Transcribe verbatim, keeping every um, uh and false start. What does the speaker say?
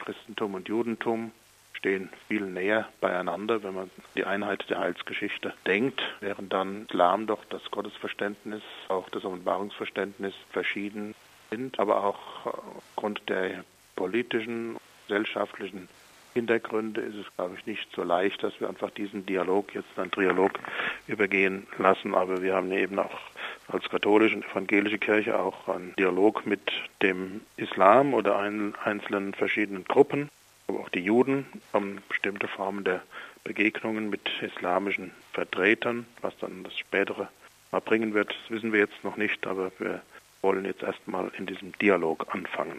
Christentum und Judentum stehen viel näher beieinander, wenn man die Einheit der Heilsgeschichte denkt, während dann Islam doch das Gottesverständnis, auch das Offenbarungsverständnis verschieden sind, aber auch aufgrund der politischen, gesellschaftlichen Hintergründe ist es, glaube ich, nicht so leicht, dass wir einfach diesen Dialog jetzt in einen Trialog übergehen lassen, aber wir haben eben auch als katholische und evangelische Kirche auch einen Dialog mit dem Islam oder ein, einzelnen verschiedenen Gruppen. Aber auch die Juden haben bestimmte Formen der Begegnungen mit islamischen Vertretern, was dann das Spätere mal bringen wird, das wissen wir jetzt noch nicht, aber wir wollen jetzt erstmal in diesem Dialog anfangen.